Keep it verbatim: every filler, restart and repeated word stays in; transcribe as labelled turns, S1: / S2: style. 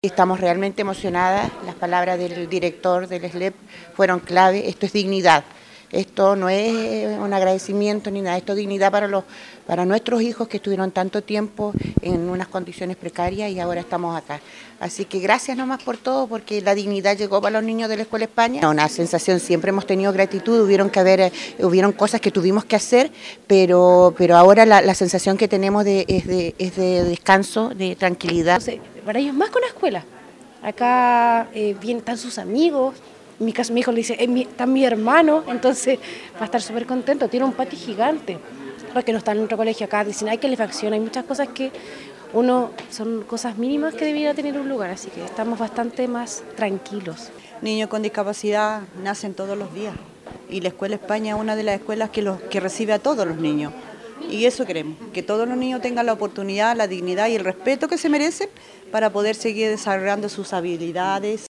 S1: Estamos realmente emocionadas, las palabras del director del S L E P fueron clave, esto es dignidad, esto no es un agradecimiento ni nada, esto es dignidad para, los, para nuestros hijos que estuvieron tanto tiempo en unas condiciones precarias y ahora estamos acá. Así que gracias nomás por todo, porque la dignidad llegó para los niños de la Escuela España. Una sensación, siempre hemos tenido gratitud, hubieron que haber, hubieron cosas que tuvimos que hacer, pero, pero ahora la, la sensación que tenemos de, es, de, es de descanso, de tranquilidad.
S2: Entonces, para ellos más que una escuela. Acá eh, vienen, están sus amigos, en mi caso mi hijo le dice, eh, mi, está mi hermano, entonces va a estar súper contento, tiene un patio gigante, porque no está en otro colegio acá, dicen hay calefacción, hay muchas cosas que uno, son cosas mínimas que debería tener un lugar, así que estamos bastante más tranquilos.
S3: Niños con discapacidad nacen todos los días y la Escuela España es una de las escuelas que, los, que recibe a todos los niños. Y eso queremos, que todos los niños tengan la oportunidad, la dignidad y el respeto que se merecen para poder seguir desarrollando sus habilidades.